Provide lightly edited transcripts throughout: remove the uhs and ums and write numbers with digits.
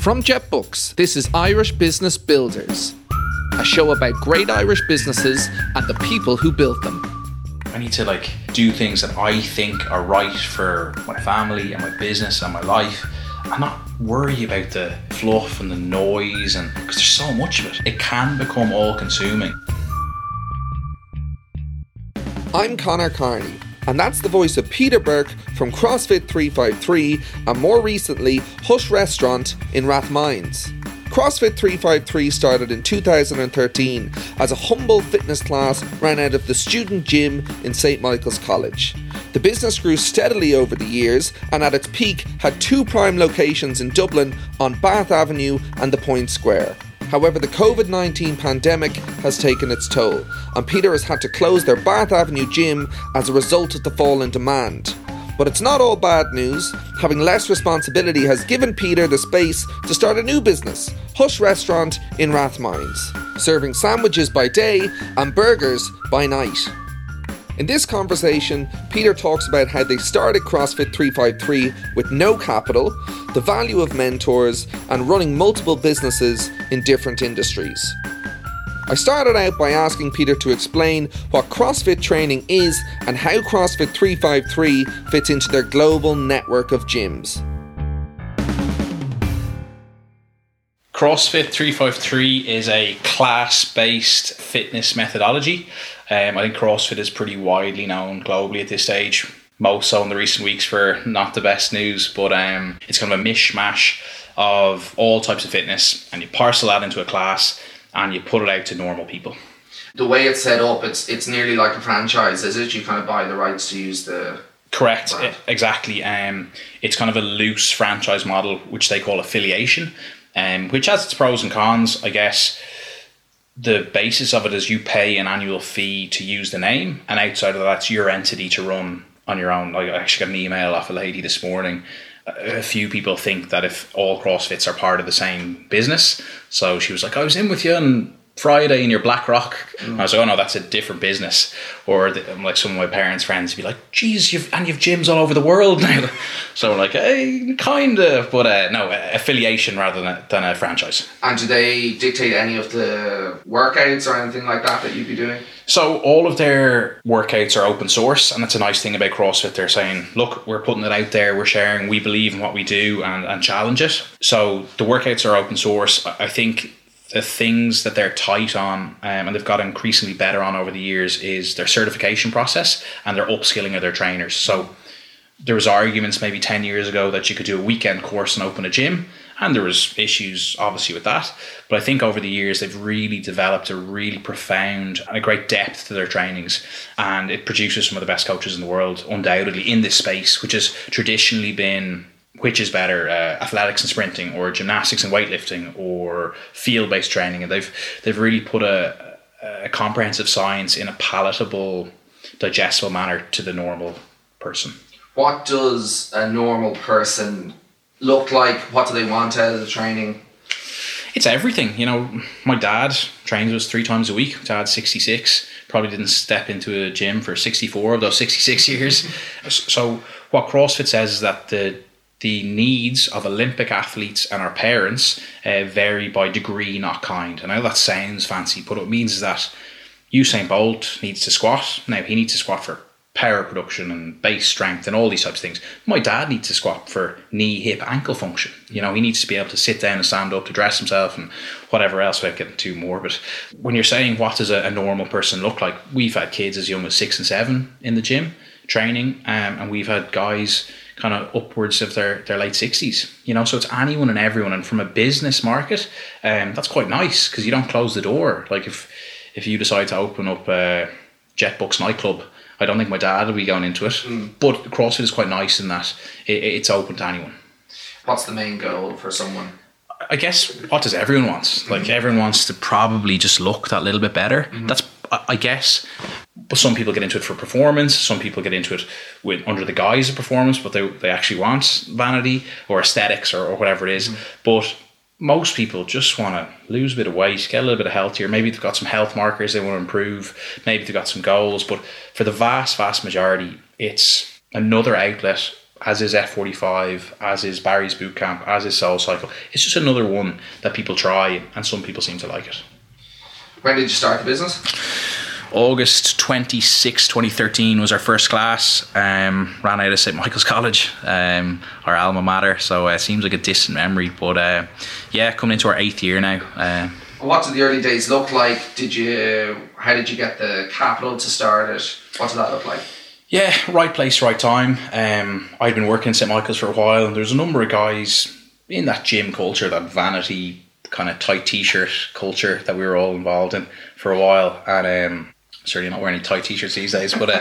From JetBooks, this is Irish Business Builders, a show about great Irish businesses and the people who built them. I need to do things that I think are right for my family and my business and my life, and not worry about the fluff and the noise, and because there's so much of it. It can become all-consuming. I'm Conor Carney, and that's the voice of Peter Burke from CrossFit 353 and more recently Hush Restaurant in Rathmines. CrossFit 353 started in 2013 as a humble fitness class ran out of the student gym in St Michael's College. The business grew steadily over the years and at its peak had two prime locations in Dublin on Bath Avenue and the Point Square. However, the COVID-19 pandemic has taken its toll, and Peter has had to close their Bath Avenue gym as a result of the fall in demand. But it's not all bad news. Having less responsibility has given Peter the space to start a new business, Hush Restaurant in Rathmines, serving sandwiches by day and burgers by night. In this conversation, Peter talks about how they started CrossFit 353 with no capital, the value of mentors, and running multiple businesses in different industries. I started out by asking Peter to explain what CrossFit training is and how CrossFit 353 fits into their global network of gyms. CrossFit 353 is a class-based fitness methodology. I think CrossFit is pretty widely known globally at this stage, most so in the recent weeks for not the best news, but it's kind of a mishmash of all types of fitness, and you parcel that into a class and you put it out to normal people. The way it's set up, it's nearly like a franchise, is it? You kind of buy the rights to use the... Correct, exactly. It's kind of a loose franchise model, which they call affiliation, which has its pros and cons, I guess. The basis of it is you pay an annual fee to use the name, and outside of that, it's your entity to run on your own. I actually got an email off a lady this morning. A few people think that if all CrossFits are part of the same business, so she was like, I was in with you on Friday in your BlackRock. I was like, oh no, that's a different business. Or like some of my parents' friends would be like, geez, you've gyms all over the world now. So we're like, hey, kind of, but no, affiliation rather than a franchise. And do they dictate any of the workouts or anything like that you'd be doing? So all of their workouts are open source, and that's a nice thing about CrossFit. They're saying, look, we're putting it out there, we're sharing, we believe in what we do and challenge it. So the workouts are open source. I think the things that they're tight on, and they've got increasingly better on over the years, is their certification process and their upskilling of their trainers. So there was arguments maybe 10 years ago that you could do a weekend course and open a gym, and there was issues obviously with that. But I think over the years they've really developed a really profound and a great depth to their trainings, and it produces some of the best coaches in the world, undoubtedly, in this space, which has traditionally been... which is better, athletics and sprinting, or gymnastics and weightlifting, or field-based training. And they've really put a comprehensive science in a palatable, digestible manner to the normal person. What does a normal person look like? What do they want out of the training? It's everything. You know, my dad trains us 3 times a week. Dad's 66, probably didn't step into a gym for 64 of those 66 years. So what CrossFit says is that the needs of Olympic athletes and our parents vary by degree, not kind. I know that sounds fancy, but what it means is that Usain Bolt needs to squat. Now, he needs to squat for power production and base strength and all these types of things. My dad needs to squat for knee, hip, ankle function. You know, he needs to be able to sit down and stand up to dress himself and whatever else, without getting too morbid. When you're saying what does a normal person look like, we've had kids as young as 6 and 7 in the gym training, and we've had guys kind of upwards of their late 60s, you know, so it's anyone and everyone. And from a business market, that's quite nice, because you don't close the door. Like if you decide to open up JetBooks nightclub, I don't think my dad will be going into it, but CrossFit is quite nice in that it's open to anyone. What's the main goal for someone? I guess, what does everyone want? Like, everyone wants to probably just look that little bit better. That's, I guess, but some people get into it for performance. Some people get into it under the guise of performance, but they actually want vanity or aesthetics or whatever it is. But most people just want to lose a bit of weight, get a little bit healthier. Maybe they've got some health markers they want to improve. Maybe they've got some goals. But for the vast majority, it's another outlet, as is F45, as is Barry's Bootcamp, as is Soul Cycle. It's just another one that people try, and some people seem to like it. When did you start the business? August 26, 2013 was our first class. Ran out of St. Michael's College, our alma mater, so it seems like a distant memory, but coming into our 8th year now. What did the early days look like? How did you get the capital to start it? What did that look like? Yeah, right place, right time. I'd been working in St. Michael's for a while, and there's a number of guys in that gym culture, that vanity kind of tight t-shirt culture that we were all involved in for a while, and certainly not wearing any tight t-shirts these days, but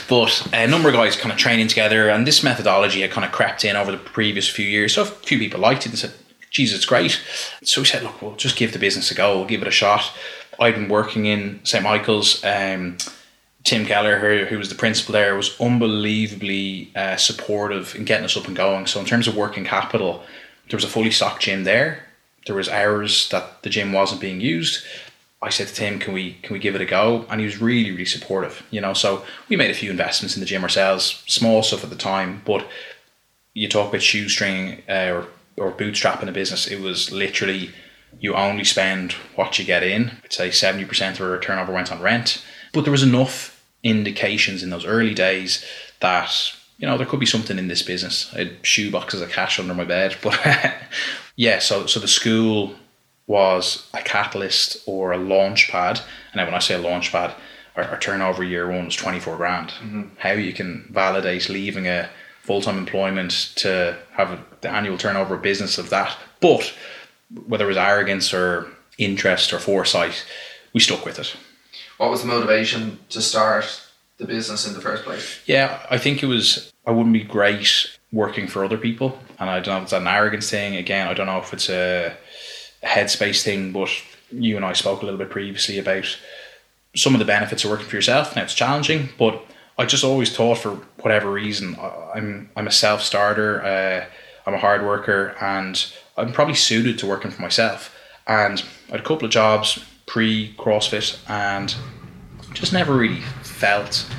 a number of guys kind of training together, and this methodology had kind of crept in over the previous few years. So a few people liked it and said, geez, it's great. So we said, look, we'll just give the business a go, we'll give it a shot. I'd been working in St. Michael's. Tim Keller, who was the principal there, was unbelievably supportive in getting us up and going. So in terms of working capital, there was a fully stocked gym there. There was hours that the gym wasn't being used. I said to Tim, can we give it a go? And he was really, really supportive, so we made a few investments in the gym ourselves, small stuff at the time, but you talk about shoestring or bootstrapping a business, it was literally, you only spend what you get in. I'd say 70% of our turnover went on rent, but there was enough indications in those early days that, there could be something in this business. I had shoe boxes of cash under my bed, but yeah, so the school was a catalyst or a launch pad. And now when I say a launch pad, our turnover year one was 24 grand. Mm-hmm. How you can validate leaving a full-time employment to have the annual turnover of business of that. But whether it was arrogance or interest or foresight, we stuck with it. What was the motivation to start the business in the first place? Yeah, I think it was, I wouldn't be great working for other people. And I don't know if it's an arrogance thing. Again, I don't know if it's a headspace thing, but you and I spoke a little bit previously about some of the benefits of working for yourself. Now it's challenging, but I just always thought, for whatever reason, I'm a self-starter, I'm a hard worker, and I'm probably suited to working for myself. And I had a couple of jobs pre-CrossFit and just never really felt,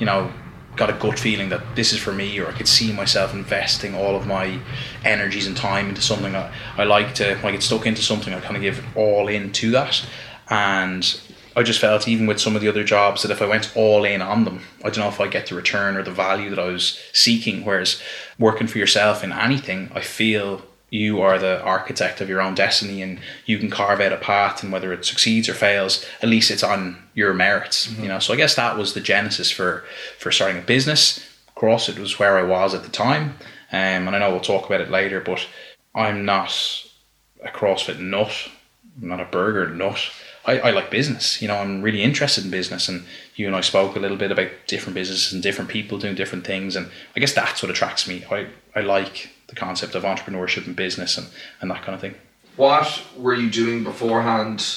got a gut feeling that this is for me, or I could see myself investing all of my energies and time into something. I like to, when I get stuck into something, I kind of give it all into that. And I just felt, even with some of the other jobs, that if I went all in on them, I don't know if I get the return or the value that I was seeking. Whereas working for yourself in anything, I feel you are the architect of your own destiny, and you can carve out a path, and whether it succeeds or fails, at least it's on your merits. Mm-hmm. So I guess that was the genesis for starting a business. CrossFit was where I was at the time, and I know we'll talk about it later, but I'm not a CrossFit nut. I'm not a burger nut. I like business. I'm really interested in business, and you and I spoke a little bit about different businesses and different people doing different things, and I guess that's what attracts me. I like the concept of entrepreneurship and business and that kind of thing. What were you doing beforehand?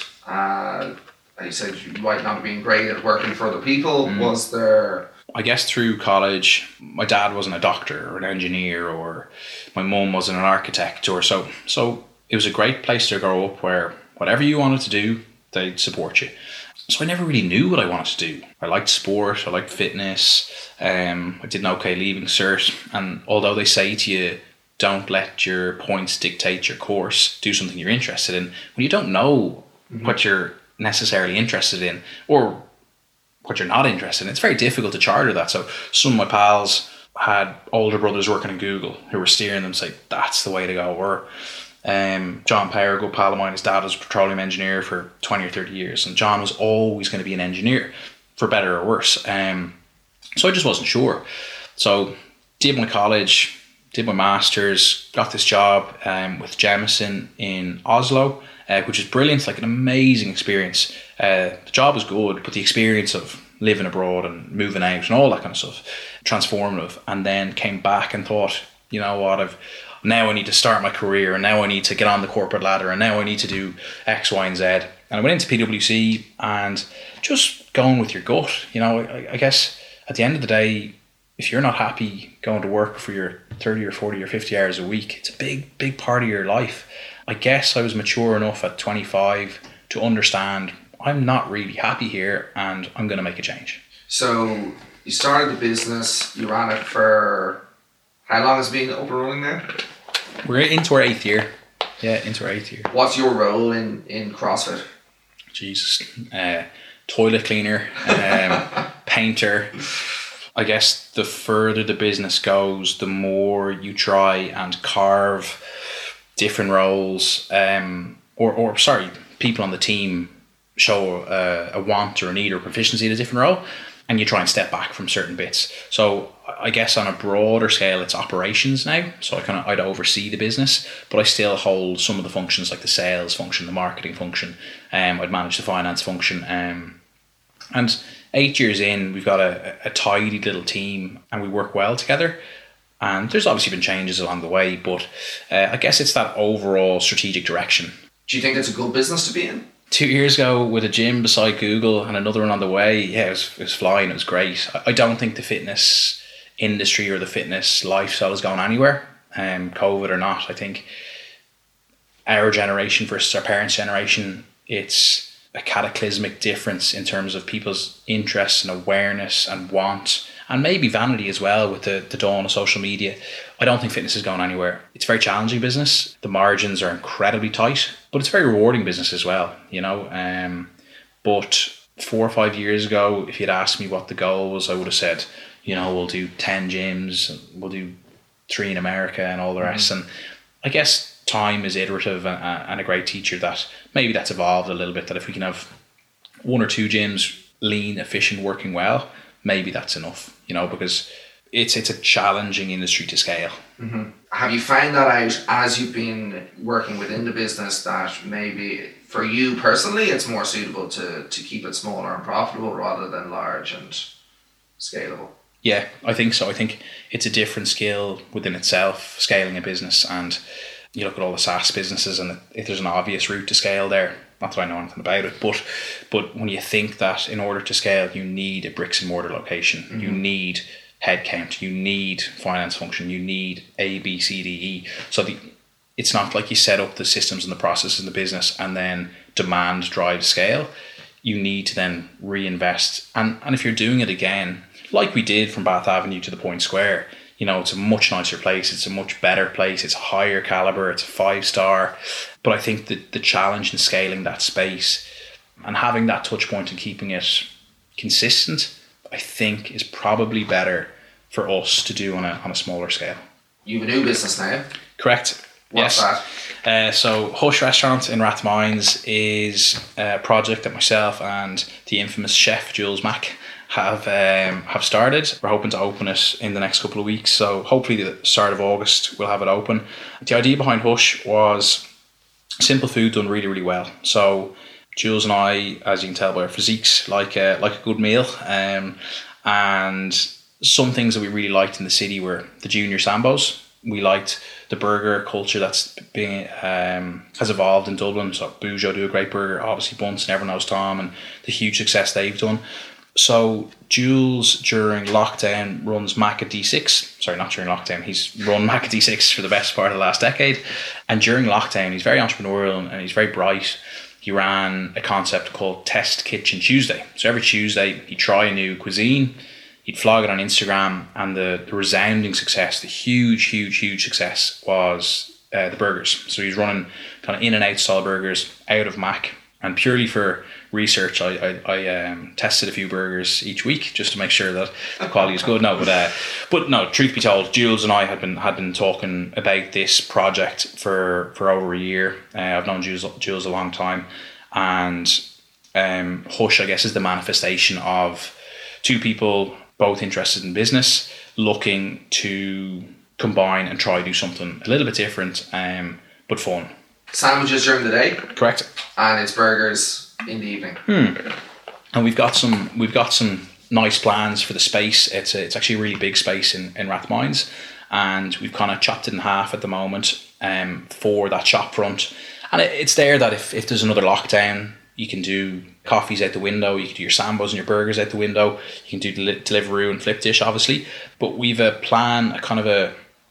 You said you might not have been great at working for other people. Was there... I guess through college, my dad wasn't a doctor or an engineer, or my mum wasn't an architect, or so it was a great place to grow up, where whatever you wanted to do, they'd support you. So I never really knew what I wanted to do. I liked sport, I liked fitness, I did an okay leaving cert, and although they say to you, don't let your points dictate your course, do something you're interested in, when you don't know what you're necessarily interested in, or what you're not interested in, it's very difficult to charter that. So some of my pals had older brothers working in Google who were steering them, say, that's the way to go. Or John Power, a good pal of mine, his dad was a petroleum engineer for 20 or 30 years, and John was always going to be an engineer, for better or worse. So I just wasn't sure. So did my college, did my master's, got this job with Jemison in Oslo, which is brilliant, like an amazing experience. The job was good, but the experience of living abroad and moving out and all that kind of stuff, transformative. And then came back and thought, you know what, now I need to start my career, and now I need to get on the corporate ladder, and now I need to do X, Y, and Z. And I went into PwC, and just going with your gut. I guess at the end of the day, if you're not happy going to work for your 30 or 40 or 50 hours a week, it's a big, big part of your life. I guess I was mature enough at 25 to understand I'm not really happy here, and I'm going to make a change. So you started the business, you ran it for How long has it been up and running now? We're into our 8th year. Yeah, into our 8th year. What's your role in CrossFit? Jesus. Toilet cleaner, painter. I guess the further the business goes, the more you try and carve different roles, people on the team show a want or a need or proficiency in a different role, and you try and step back from certain bits. So I guess on a broader scale, it's operations now. So I'd oversee the business, but I still hold some of the functions like the sales function, the marketing function. I'd manage the finance function. And 8 years in, we've got a tidy little team, and we work well together. And there's obviously been changes along the way, but I guess it's that overall strategic direction. Do you think it's a good business to be in? 2 years ago, with a gym beside Google and another one on the way, yeah, it was flying. It was great. I don't think the fitness industry or the fitness lifestyle is going anywhere, COVID or not. I think our generation versus our parents' generation, it's a cataclysmic difference in terms of people's interests and awareness and want, and maybe vanity as well with the dawn of social media. I don't think fitness is going anywhere. It's a very challenging business. The margins are incredibly tight, but it's a very rewarding business as well, you know. But 4 or 5 years ago, if you'd asked me what the goal was, I would have said, you know, we'll do 10 gyms, we'll do 3 in America and all the rest. And I guess time is iterative and a great teacher that maybe that's evolved a little bit, that if we can have 1 or 2 gyms lean, efficient, working well, maybe that's enough, you know, because it's a challenging industry to scale. Mm-hmm. Have you found that out as you've been working within the business, that maybe for you personally it's more suitable to keep it smaller and profitable rather than large and scalable? Yeah, I think so. I think it's a different skill within itself, scaling a business. And you look at all the SaaS businesses, and if there's an obvious route to scale there, not that I know anything about it, but when you think that in order to scale, you need a bricks and mortar location, mm-hmm. you need headcount, you need finance function, you need A, B, C, D, E. So it's not like you set up the systems and the processes in the business and then demand drives scale. You need to then reinvest. And if you're doing it again, like we did from Bath Avenue to the Point Square, you know, it's a much nicer place, it's a much better place, it's a higher caliber, it's a 5-star. But I think that the challenge in scaling that space and having that touch point and keeping it consistent, I think is probably better for us to do on a smaller scale. You have a new business now? Correct. What's that? So Hush Restaurant in Rathmines is a project that myself and the infamous chef Jules Mack have started. We're hoping to open it in the next couple of weeks, so hopefully the start of August we'll have it open. The idea behind Hush was simple food done really, really well. So Jules and I, as you can tell by our physiques, like a good meal, and some things that we really liked in the city were the junior sambos. We liked the burger culture that's being has evolved in Dublin. So Bujo do a great burger, obviously Bunce and everyone knows Tom and the huge success they've done. So Jules during lockdown runs Mac at D6. Sorry, not during lockdown. He's run Mac at D6 for the best part of the last decade. And during lockdown, he's very entrepreneurial and he's very bright. He ran a concept called Test Kitchen Tuesday. So every Tuesday he'd try a new cuisine. He'd flog it on Instagram, and the resounding success, the huge success was the burgers. So he's running kind of in and out style burgers out of Mac. And purely for research, I tested a few burgers each week just to make sure that the quality is good. But no, truth be told, Jules and I had been talking about this project for over a year. I've known Jules a long time, and Hush, I guess, is the manifestation of two people both interested in business, looking to combine and try to do something a little bit different, but fun. Sandwiches during the day, correct, and it's burgers in the evening. And we've got some nice plans for the space. It's actually a really big space in Rathmines, and we've kind of chopped it in half at the moment for that shop front. And it's there that if there's another lockdown, you can do coffees out the window, you can do your sambos and your burgers out the window, you can do Deliveroo and Flip Dish, obviously. But we've a plan, a kind of a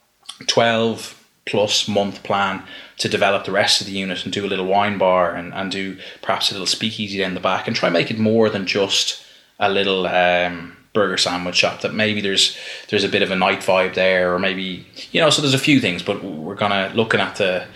12 plus month plan to develop the rest of the unit and do a little wine bar and do perhaps a little speakeasy down the back and try and make it more than just a little burger sandwich shop, that maybe there's a bit of a night vibe there, or maybe, you know, so there's a few things, but we're gonna looking at the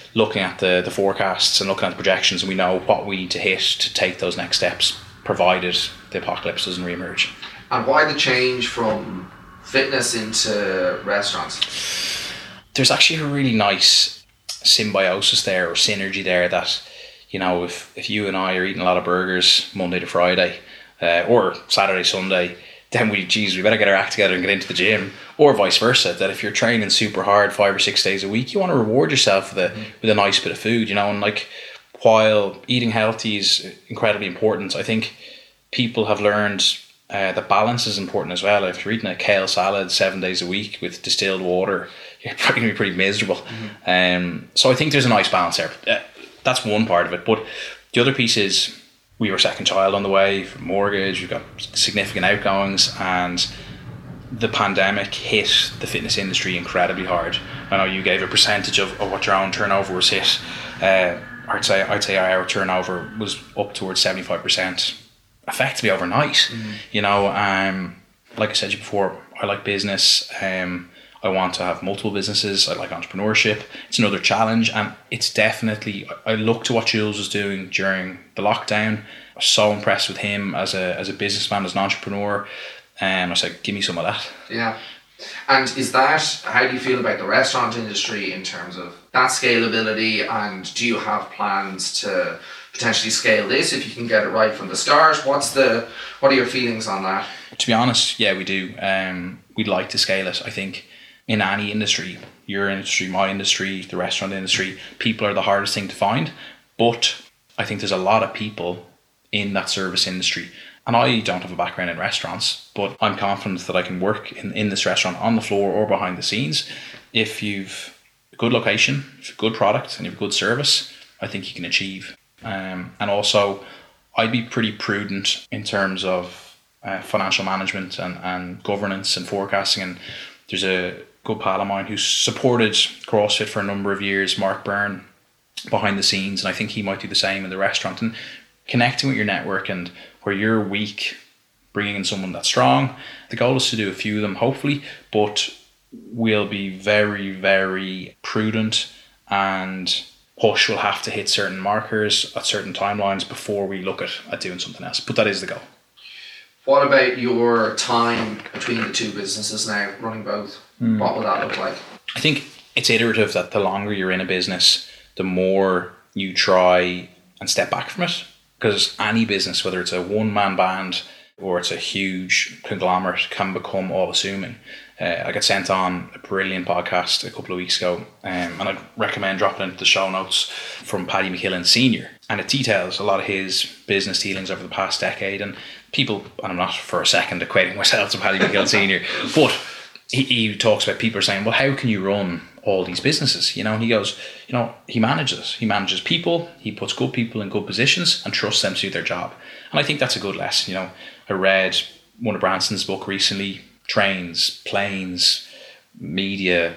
forecasts and looking at the projections, and we know what we need to hit to take those next steps, provided the apocalypse doesn't reemerge. And why the change from fitness into restaurants? There's actually a really nice symbiosis there, or synergy there, that, you know, if you and I are eating a lot of burgers Monday to Friday, or Saturday, Sunday, then we better get our act together and get into the gym, or vice versa. That if you're training super hard 5 or 6 days a week, you want to reward yourself with a nice bit of food, you know. And like, while eating healthy is incredibly important, I think people have learned that balance is important as well. If you're eating a kale salad 7 days a week with distilled water, you're probably going to be pretty miserable. So I think there's a nice balance there. That's one part of it. But the other piece is, we were second child on the way, mortgage, we've got significant outgoings, and the pandemic hit the fitness industry incredibly hard. I know you gave a percentage of what your own turnover was hit. I'd say our turnover was up towards 75%, effectively overnight. You know, like I said to you before, I like business. I want to have multiple businesses. I like entrepreneurship. It's another challenge, and it's definitely, I look to what Jules was doing during the lockdown. I was so impressed with him as a businessman, as an entrepreneur. I was like, give me some of that. Yeah. And is that, how do you feel about the restaurant industry in terms of that scalability, and do you have plans to potentially scale this if you can get it right from the start? What are your feelings on that? To be honest, yeah, we do. We'd like to scale it. I think in any industry, your industry, my industry, the restaurant industry, people are the hardest thing to find. But I think there's a lot of people in that service industry. And I don't have a background in restaurants, but I'm confident that I can work in this restaurant on the floor or behind the scenes. If you've a good location, if you've a good product, and you have a good service, I think you can achieve. And also, I'd be pretty prudent in terms of financial management and governance and forecasting. And there's a good pal of mine who's supported CrossFit for a number of years, Mark Byrne, behind the scenes, and I think he might do the same in the restaurant. And connecting with your network, and where you're weak, bringing in someone that's strong. The goal is to do a few of them, hopefully, but we'll be very, very prudent, and Hush will have to hit certain markers at certain timelines before we look at doing something else. But that is the goal. What about your time between the two businesses now, running both? What will that look like? I think it's iterative, that the longer you're in a business, the more you try and step back from it. Because any business, whether it's a one-man band or it's a huge conglomerate, can become all-assuming. I got sent on a brilliant podcast a couple of weeks ago, and I'd recommend dropping into the show notes, from Paddy McKillen Sr. And it details a lot of his business dealings over the past decade. And people, and I'm not for a second equating myself to Paddy McKillen Sr., but he talks about people are saying, well, how can you run all these businesses? You know, and he goes, you know, he manages people, he puts good people in good positions and trusts them to do their job. And I think that's a good lesson. You know, I read one of Branson's book recently, trains, planes, media,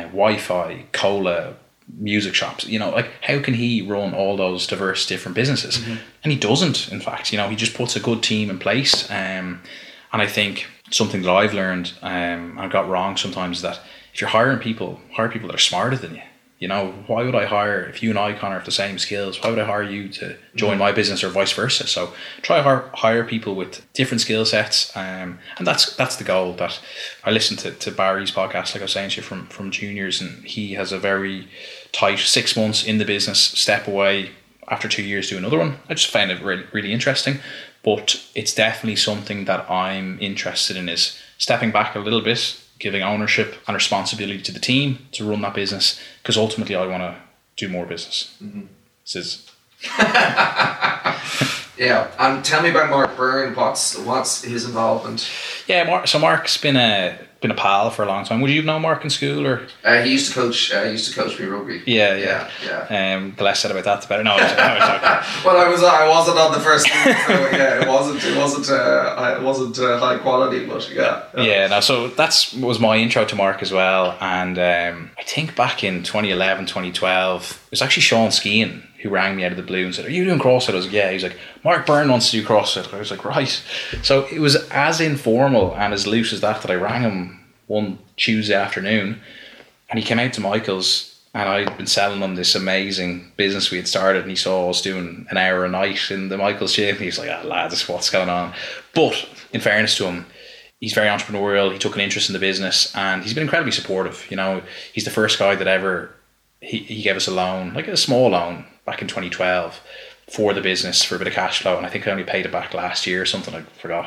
Wi-Fi, cola, music shops. You know, like, how can he run all those diverse different businesses? And he doesn't, in fact. You know, he just puts a good team in place. And I think something that I've learned, and I got wrong sometimes, is that if you're hiring people, hire people that are smarter than you. You know, why would I hire, if you and I, Connor, have the same skills, why would I hire you to join my business, or vice versa? So try hire people with different skill sets, and that's the goal. That I listened to Barry's podcast, like I was saying to you, from juniors, and he has a very tight 6 months in the business, step away, after 2 years do another one. I just found it really, really interesting. But it's definitely something that I'm interested in, is stepping back a little bit, giving ownership and responsibility to the team to run that business, because ultimately I want to do more business. This is yeah. And tell me about Mark Byrne. What's his involvement? Yeah, so Mark's been a pal for a long time. Would you know Mark in school, or? He used to coach me rugby. Yeah. The less said about that, the better. No, well, I wasn't on the first team, so yeah, it wasn't high quality, but yeah. Yeah, no. So was my intro to Mark as well, and I think back in 2011, 2012. was actually Sean Skean who rang me out of the blue and said, "Are you doing CrossFit?" I was like, "Yeah." He's like, "Mark Byrne wants to do CrossFit." I was like, "Right." So it was as informal and as loose as that I rang him one Tuesday afternoon, and he came out to Michael's, and I'd been selling him this amazing business we had started, and he saw us doing an hour a night in the Michael's gym. He was like, "Ah, lads, what's going on?" But in fairness to him, he's very entrepreneurial. He took an interest in the business, and he's been incredibly supportive. You know, he's the first guy that ever, he gave us a loan, like a small loan back in 2012 for the business for a bit of cash flow, and I think I only paid it back last year or something, I forgot.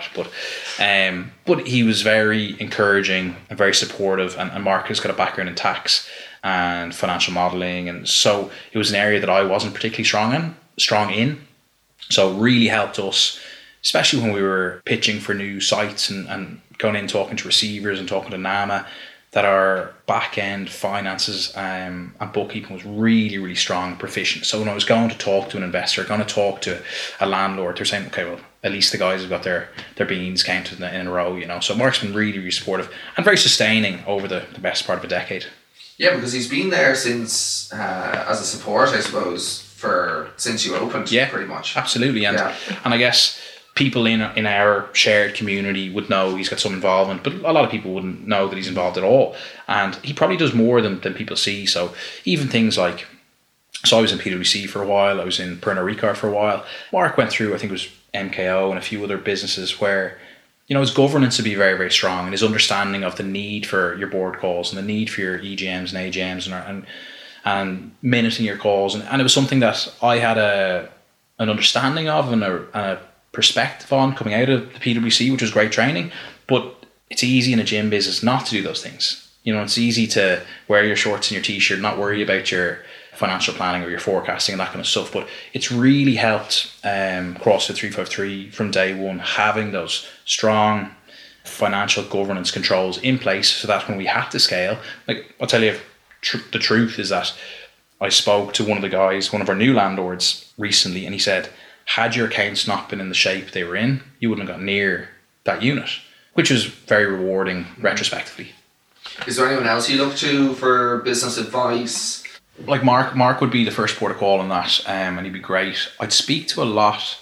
But he was very encouraging and very supportive, and Mark has got a background in tax and financial modelling, and so it was an area that I wasn't particularly strong in. So it really helped us, especially when we were pitching for new sites and going in talking to receivers and talking to NAMA, that our back end finances and bookkeeping was really, really strong and proficient. So when I was going to talk to an investor, going to talk to a landlord, they're saying, "Okay, well, at least the guys have got their beans counted in a row," you know. So Mark's been really, really supportive and very sustaining over the best part of a decade. Yeah, because he's been there since as a support, I suppose, since you opened, pretty much. Absolutely, and I guess people in our shared community would know he's got some involvement, but a lot of people wouldn't know that he's involved at all. And he probably does more than people see. So even things like, so I was in PwC for a while, I was in Pernod Ricard for a while. Mark went through, I think it was MKO and a few other businesses where, you know, his governance would be very, very strong, and his understanding of the need for your board calls and the need for your EGMs and AGMs and minuting your calls. And it was something that I had an understanding of and a perspective on coming out of the PwC, which was great training. But it's easy in a gym business not to do those things. You know, it's easy to wear your shorts and your t-shirt, not worry about your financial planning or your forecasting and that kind of stuff. But it's really helped CrossFit 353 from day one, having those strong financial governance controls in place, so that when we had to scale, like, I'll tell you, the truth is that I spoke to one of the guys, one of our new landlords recently, and he said, had your accounts not been in the shape they were in, you wouldn't have got near that unit, which was very rewarding retrospectively. Is there anyone else you look to for business advice? Like Mark would be the first port of call on that, and he'd be great. I'd speak to a lot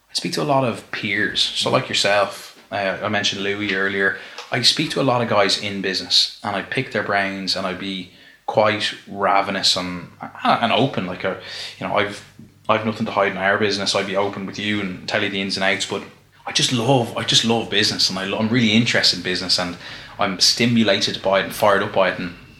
of peers. So like yourself, I mentioned Louis earlier. I speak to a lot of guys in business, and I'd pick their brains, and I'd be quite ravenous and open. Like, I've nothing to hide in our business. I'd be open with you and tell you the ins and outs, but I just love business, and I'm really interested in business, and I'm stimulated by it and fired up by it,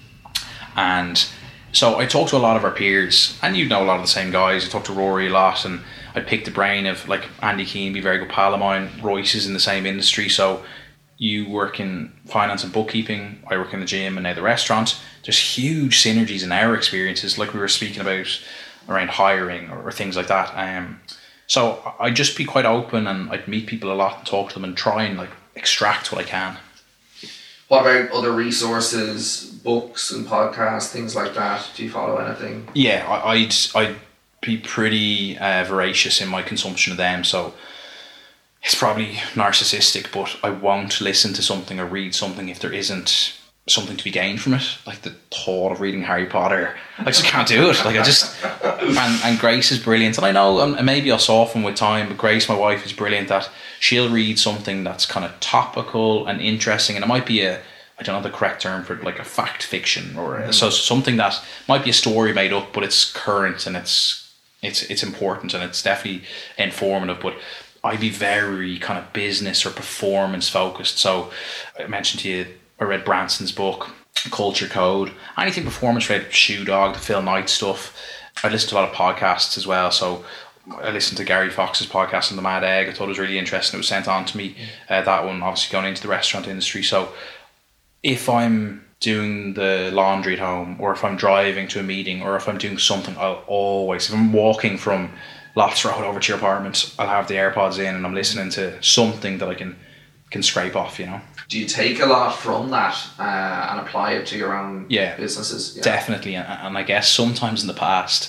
and so I talk to a lot of our peers, and you know a lot of the same guys. I talk to Rory a lot, and I pick the brain of, like, Andy Keane, be a very good pal of mine. Royce is in the same industry, so you work in finance and bookkeeping, I work in the gym and now the restaurant. There's huge synergies in our experiences, like we were speaking about around hiring or things like that. So I'd just be quite open, and I'd meet people a lot and talk to them and try and, like, extract what I can. What about other resources, books and podcasts, things like that? Do you follow anything? Yeah, I'd be pretty voracious in my consumption of them. So it's probably narcissistic, but I won't listen to something or read something if there isn't something to be gained from it. Like the thought of reading Harry Potter, I just can't do it. Like, I just and Grace is brilliant, and I know, and maybe I'll soften with time, but Grace, my wife, is brilliant that she'll read something that's kind of topical and interesting, and it might be I don't know the correct term for it, like a fact fiction, or so something that might be a story made up, but it's current and it's important, and it's definitely informative. But I'd be very kind of business or performance focused. So I mentioned to you, I read Branson's book, Culture Code, anything performance related, Shoe Dog, the Phil Knight stuff. I listen to a lot of podcasts as well. So I listened to Gary Fox's podcast on the Mad Egg. I thought it was really interesting. It was sent on to me. That one, obviously going into the restaurant industry. So if I'm doing the laundry at home, or if I'm driving to a meeting, or if I'm doing something, I'll always, if I'm walking from Lots Road over to your apartment, I'll have the AirPods in and I'm listening to something that I can scrape off, you know. Do you take a lot from that and apply it to your own businesses? Yeah. Definitely. And I guess sometimes in the past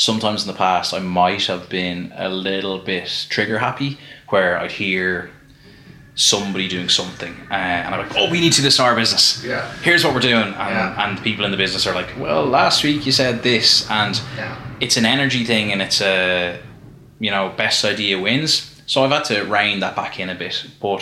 I might have been a little bit trigger happy, where I'd hear somebody doing something, and I'm like, oh, we need to do this in our business. Yeah. Here's what we're doing, and the people in the business are like, well, last week you said this, and it's an energy thing, and it's a, best idea wins. So I've had to rein that back in a bit, but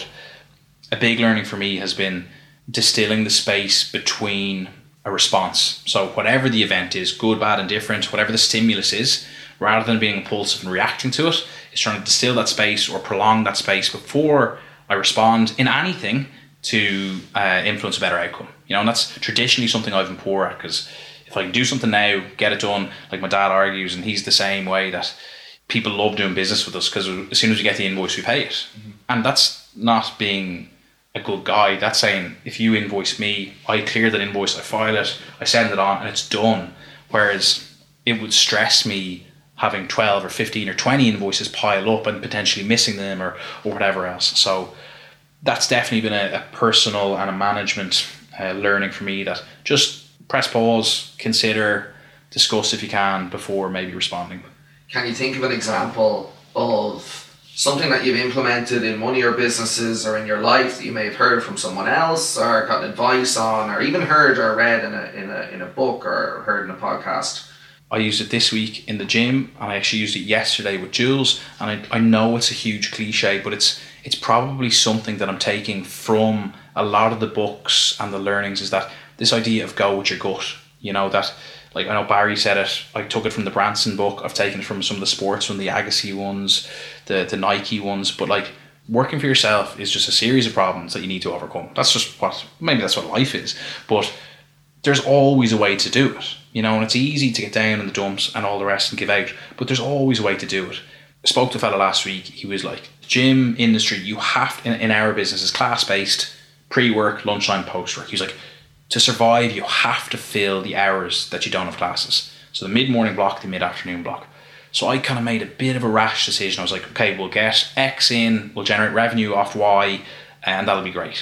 a big learning for me has been distilling the space between a response. So whatever the event is, good, bad, indifferent, whatever the stimulus is, rather than being impulsive and reacting to it, is trying to distill that space or prolong that space before I respond in anything to influence a better outcome. And that's traditionally something I've been poor at, because if I can do something now, get it done, like my dad argues, and he's the same way, that people love doing business with us because as soon as we get the invoice, we pay it. Mm-hmm. And that's not being a good guy. That's saying, if you invoice me, I clear that invoice, I file it, I send it on, and it's done. Whereas it would stress me having 12 or 15 or 20 invoices pile up and potentially missing them or whatever else. So that's definitely been a personal and a management learning for me, that just press pause, consider, discuss if you can before maybe responding. Can you think of an example of something that you've implemented in one of your businesses or in your life that you may have heard from someone else or gotten advice on, or even heard or read in a book or heard in a podcast? I used it this week in the gym, and I actually used it yesterday with Jules, and I know it's a huge cliche, but it's probably something that I'm taking from a lot of the books and the learnings, is that this idea of go with your gut. That, like, I know Barry said it, I took it from the Branson book, I've taken it from some of the sports ones, the Agassi ones, the Nike ones, but like, working for yourself is just a series of problems that you need to overcome. That's just maybe that's what life is, but there's always a way to do it, and it's easy to get down in the dumps and all the rest and give out, but there's always a way to do it. I spoke to a fella last week, he was like, gym industry, you have, in our business, is class-based, pre-work, lunchtime, post-work. He's like, to survive, you have to fill the hours that you don't have classes. So the mid-morning block, the mid-afternoon block. So I kind of made a bit of a rash decision. I was like, okay, we'll get X in, we'll generate revenue off Y, and that'll be great.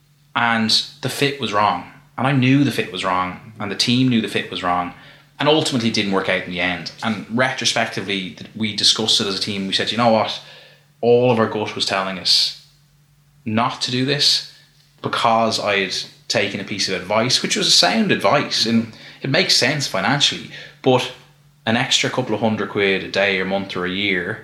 And the fit was wrong. And I knew the fit was wrong, and the team knew the fit was wrong, and ultimately it didn't work out in the end. And retrospectively, we discussed it as a team. We said, you know what? All of our gut was telling us not to do this, because I'd taken a piece of advice, which was a sound advice, and it makes sense financially, but an extra couple of £100 a day or month or a year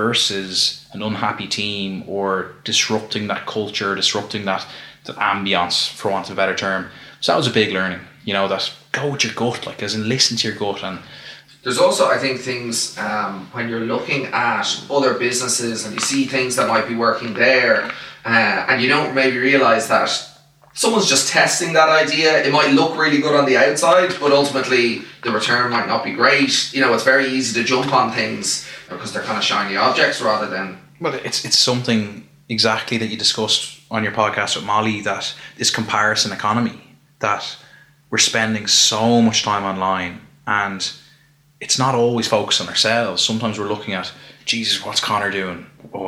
versus an unhappy team, or disrupting that culture, disrupting that ambience, for want of a better term. So that was a big learning, that go with your gut, like, as in listen to your gut. And there's also, I think, things when you're looking at other businesses and you see things that might be working there, and you don't maybe realise that someone's just testing that idea. It might look really good on the outside, but ultimately the return might not be great. It's very easy to jump on things because they're kind of shiny objects rather than... Well, it's something exactly that you discussed on your podcast with Molly, that this comparison economy, that we're spending so much time online, and it's not always focused on ourselves. Sometimes we're looking at, Jesus, what's Connor doing? Oh,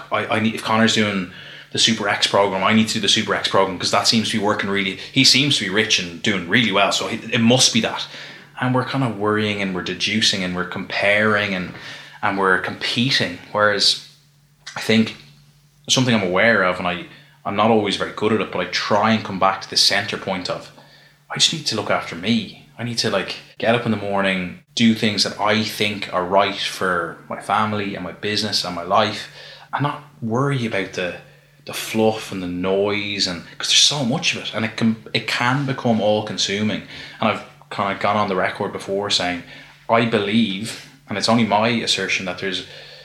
I need, if Connor's doing the Super X program, I need to do the Super X program because that seems to be working really. He seems to be rich and doing really well, so it must be that. And we're kind of worrying, and we're deducing, and we're comparing, and we're competing. Whereas I think something I'm aware of, and I'm not always very good at it, but I try and come back to the center point of, I just need to look after me. I need to get up in the morning, do things that I think are right for my family and my business and my life, and not worry about the fluff and the noise, and because there's so much of it, and it can become all consuming. And I've kind of gone on the record before saying, I believe, and it's only my assertion, that there's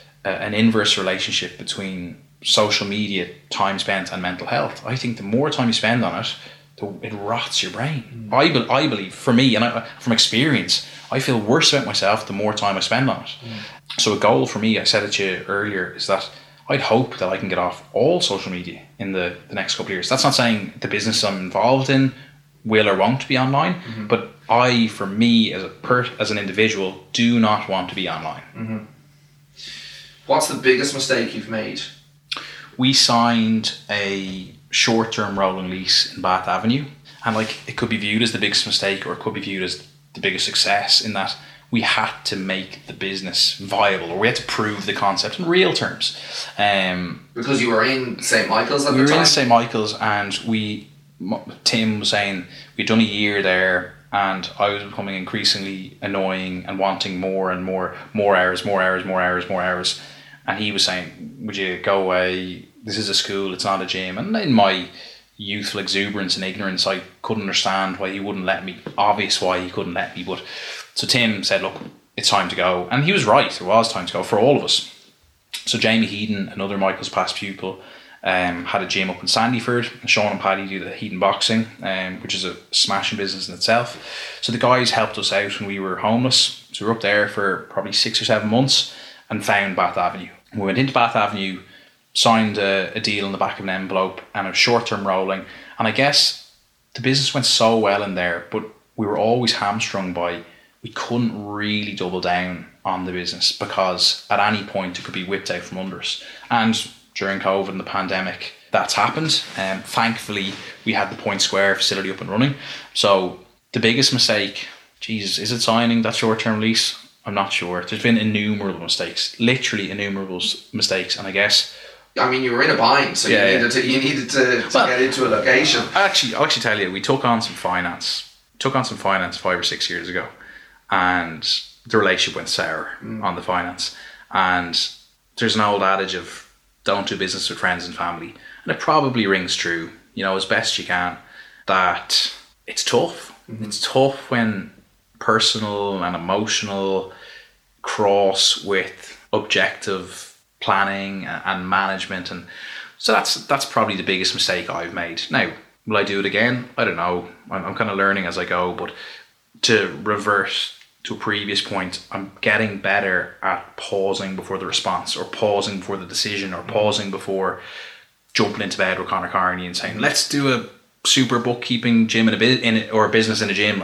an inverse relationship between social media, time spent, and mental health. I think the more time you spend on it, it rots your brain. I believe, for me, and from experience, I feel worse about myself the more time I spend on it. So a goal for me, I said it to you earlier, is that I'd hope that I can get off all social media in the next couple of years. That's not saying the business I'm involved in will or won't be online, but I, for me, as an individual, do not want to be online. What's the biggest mistake you've made? We signed a short-term rolling lease in Bath Avenue, and it could be viewed as the biggest mistake, or it could be viewed as the biggest success, in that we had to make the business viable, or we had to prove the concept in real terms. Because you were in St. Michael's at the time? We were in St. Michael's, and Tim was saying we'd done a year there, and I was becoming increasingly annoying and wanting more and more hours. And he was saying, would you go away? This is a school, it's not a gym. And in my youthful exuberance and ignorance, I couldn't understand why he wouldn't let me. Obvious why he couldn't let me. But so Tim said, look, it's time to go. And he was right, it was time to go for all of us. So Jamie Heaton, another Michael's past pupil, had a gym up in Sandyford, and Sean and Paddy do the Heaton Boxing, which is a smashing business in itself. So the guys helped us out when we were homeless. So we were up there for probably 6 or 7 months and found Bath Avenue. We went into Bath Avenue, signed a deal in the back of an envelope, and a short-term rolling. And I guess the business went so well in there, but we were always hamstrung by, we couldn't really double down on the business because at any point it could be whipped out from under us. And during COVID and the pandemic, that's happened. Thankfully, we had the Point Square facility up and running. So the biggest mistake, Jesus, is it signing that short-term lease? I'm not sure. There's been innumerable mistakes, literally innumerable mistakes. And I guess, I mean, you were in a bind, so you needed to get into a location. I'll actually tell you, we took on some finance 5 or 6 years ago, and the relationship went sour on the finance. And there's an old adage of don't do business with friends and family, and it probably rings true, as best you can, that it's tough. It's tough when personal and emotional cross with objective planning and management, and so that's probably the biggest mistake I've made. Now, will I do it again? I don't know. I'm kind of learning as I go, but to revert to a previous point, I'm getting better at pausing before the response, or pausing before the decision, or pausing before jumping into bed with Conor Carney and saying, let's do a super bookkeeping gym or a business in a gym.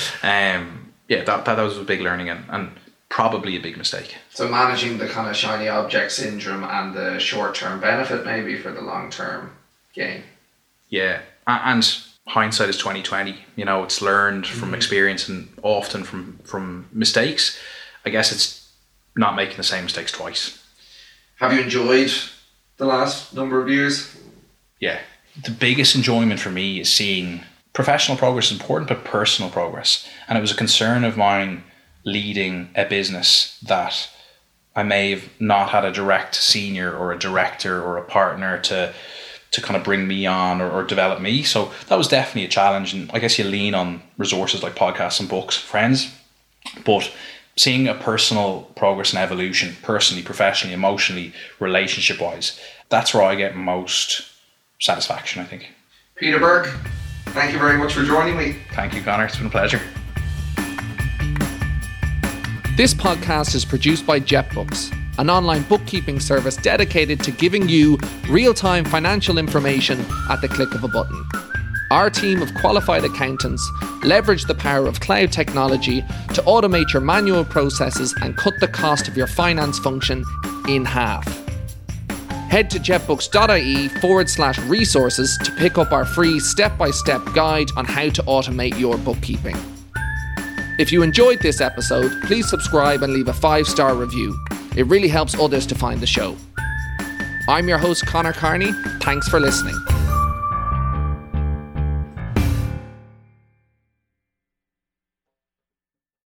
That was a big learning and probably a big mistake. So managing the kind of shiny object syndrome and the short-term benefit maybe for the long-term gain. Yeah, and hindsight is 20/20. It's learned from experience and often from mistakes. I guess it's not making the same mistakes twice. Have you enjoyed the last number of years? Yeah. The biggest enjoyment for me is seeing professional progress is important, but personal progress. And it was a concern of mine leading a business that I may have not had a direct senior or a director or a partner to kind of bring me on or develop me. So that was definitely a challenge. And I guess you lean on resources like podcasts and books, friends. But seeing a personal progress and evolution, personally, professionally, emotionally, relationship-wise, that's where I get most satisfaction, I think. Peter Burke, thank you very much for joining me. Thank you, Connor. It's been a pleasure. This podcast is produced by JetBooks, an online bookkeeping service dedicated to giving you real-time financial information at the click of a button. Our team of qualified accountants leverage the power of cloud technology to automate your manual processes and cut the cost of your finance function in half. Head to jetbooks.ie/resources to pick up our free step-by-step guide on how to automate your bookkeeping. If you enjoyed this episode, please subscribe and leave a 5-star review. It really helps others to find the show. I'm your host, Conor Carney. Thanks for listening.